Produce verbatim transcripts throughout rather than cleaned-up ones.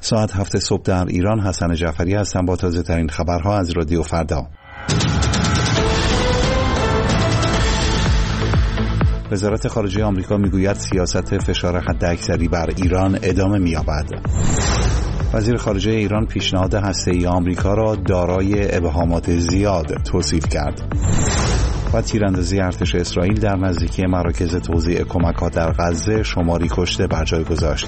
ساعت هفت صبح در ایران. حسن جعفری هستم با تازه ترین خبرها از رادیو فردا. وزارت خارجه آمریکا میگوید سیاست فشار حداکثری بر ایران ادامه می‌یابد. وزیر خارجه ایران پیشنهاد هسته‌ای آمریکا را دارای ابهامات زیاد توصیف کرد. و تیراندازی ارتش اسرائیل در نزدیکی مراکز توزیع کمک‌ها در غزه شماری کشته بر جای گذاشت.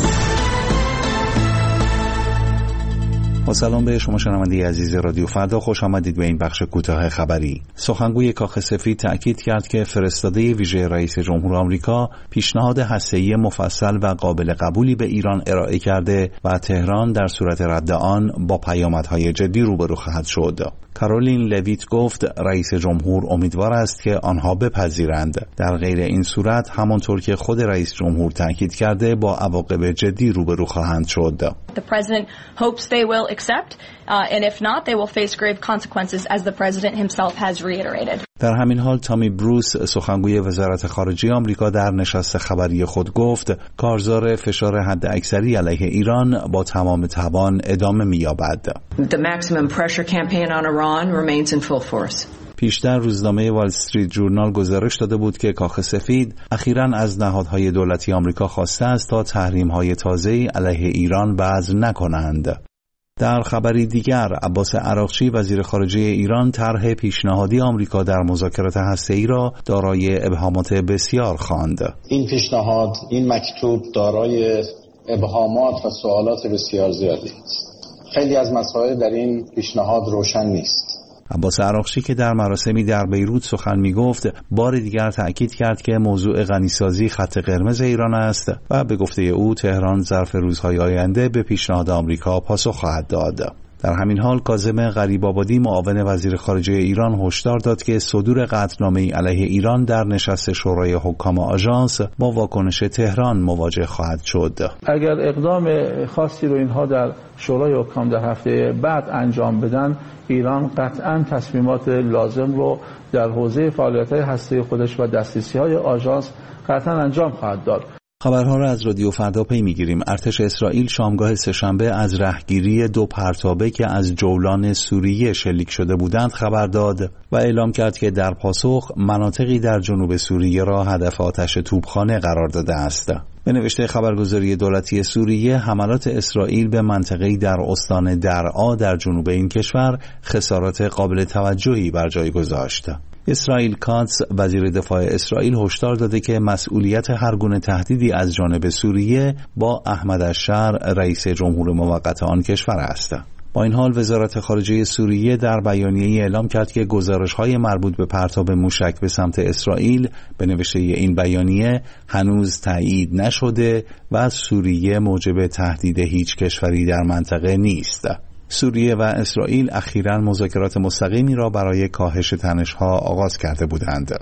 با سلام به شما شنونده عزیز رادیو فردا، خوش آمدید به این بخش کوتاه خبری. سخنگوی کاخ سفید تأکید کرد که فرستاده ویژه رئیس جمهور آمریکا پیشنهاد هسته‌ای مفصل و قابل قبولی به ایران ارائه کرده و تهران در صورت رد آن با پیامدهای جدی روبرو خواهد شد. کارولین لویت گفت رئیس جمهور امیدوار است که آنها بپذیرند. در غیر این صورت همانطور که خود رئیس جمهور تاکید کرده با عواقب جدی روبرو خواهند شد. The president hopes they will accept uh, and if not they will face grave consequences as the president himself has reiterated. در همین حال تامی بروس سخنگوی وزارت خارجه آمریکا در نشست خبری خود گفت کارزار فشار حداکثری علیه ایران با تمام توان ادامه می‌یابد. The maximum pressure campaign on Iran remains in full force. پیشتر روزنامه وال استریت جورنال گزارش داده بود که کاخ سفید اخیراً از نهادهای دولتی آمریکا خواسته است تا تحریم‌های تازه‌ای علیه ایران وضع نکنند. در خبری دیگر، عباس عراقچی وزیر خارجه ایران طرح پیشنهادی آمریکا در مذاکرات هسته‌ای را دارای ابهامات بسیار خواند. این پیشنهاد، این مکتوب دارای ابهامات و سوالات بسیار زیادی است. خیلی از مسائل در این پیشنهاد روشن نیست. عباس عراقچی که در مراسمی در بیروت سخن می‌گفت، بار دیگر تأکید کرد که موضوع غنیسازی خط قرمز ایران است و به گفته او تهران ظرف روزهای آینده به پیشنهاد آمریکا پاسخ خواهد داد. در همین حال کاظم غریب‌آبادی معاون وزیر خارجه ایران هشدار داد که صدور قطعنامه‌ای علیه ایران در نشست شورای حکام آژانس با واکنش تهران مواجه خواهد شد. اگر اقدام خاصی رو اینها در شورای حکام در هفته بعد انجام بدن، ایران قطعاً تصمیمات لازم رو در حوزه فعالیت‌های هسته‌ای خودش و دسترسی‌های آژانس قطعاً انجام خواهد داد. خبرها را از رادیو فردا پی می‌گیریم. ارتش اسرائیل شامگاه سه‌شنبه از رهگیری دو پرتابه که از جولان سوریه شلیک شده بودند خبر داد و اعلام کرد که در پاسخ مناطقی در جنوب سوریه را هدف آتش توپخانه قرار داده است. به نوشته خبرگزاری دولتی سوریه، حملات اسرائیل به منطقه‌ای در استان درعا در جنوب این کشور خسارات قابل توجهی بر جای گذاشت. اسرائیل کاتس وزیر دفاع اسرائیل هشدار داده که مسئولیت هر گونه تهدیدی از جانب سوریه با احمد الشر رئیس جمهور موقت آن کشور است. با این حال وزارت خارجه سوریه در بیانیه‌ای اعلام کرد که گزارش‌های مربوط به پرتاب موشک به سمت اسرائیل به نوشته این بیانیه هنوز تایید نشده و سوریه موجب تهدید هیچ کشوری در منطقه نیست. سوریه و اسرائیل اخیراً مذاکرات مستقیمی را برای کاهش تنش‌ها آغاز کرده بودند.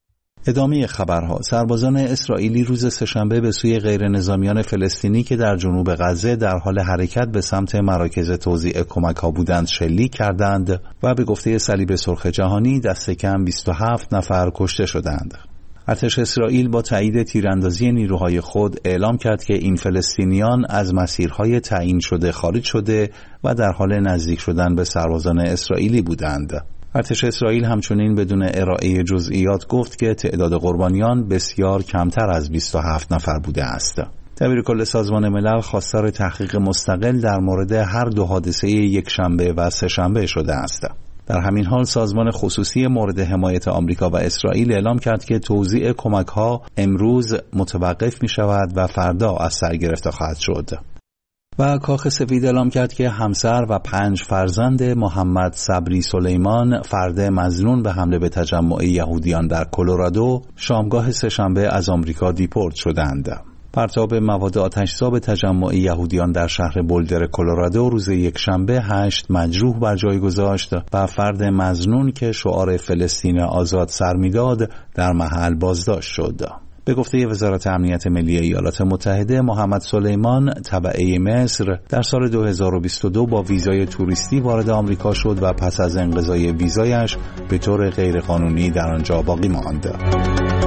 ادامه خبرها. سربازان اسرائیلی روز سه‌شنبه به سوی غیر نظامیان فلسطینی که در جنوب غزه در حال حرکت به سمت مراکز توزیع کمک‌ها بودند شلیک کردند و به گفته صلیب سرخ جهانی دست کم بیست و هفت نفر کشته شدند. ارتش اسرائیل با تایید تیراندازی نیروهای خود اعلام کرد که این فلسطینیان از مسیرهای تعیین شده خارج شده و در حال نزدیک شدن به سربازان اسرائیلی بودند. ارتش اسرائیل همچنین بدون ارائه جزئیات گفت که تعداد قربانیان بسیار کمتر از بیست و هفت نفر بوده است. دبیرکل سازمان ملل خواستار تحقیق مستقل در مورد هر دو حادثه یک شنبه و سه شنبه شده است. در همین حال سازمان خصوصی مورد حمایت آمریکا و اسرائیل اعلام کرد که توزیع کمک‌ها امروز متوقف می‌شود و فردا از سر گرفته خواهد شد. و کاخ سفید اعلام کرد که همسر و پنج فرزند محمد صبری سلیمان، فرد مظنون به حمله به تجمع یهودیان در کلرادو، شامگاه سه‌شنبه از آمریکا دیپورت شدند. پرتاب مواد آتش‌زا به تجمع یهودیان در شهر بولدر کلرادو روز یک شنبه هشت مجروح بر جای گذاشت و فرد مظنون که شعار فلسطین آزاد سر می‌داد در محل بازداشت شد. به گفته وزارت امنیت ملی ایالات متحده، محمد سلیمان تبعه مصر در سال دو هزار و بیست و دو با ویزای توریستی وارد آمریکا شد و پس از انقضای ویزایش به طور غیرقانونی در آنجا باقی ماند.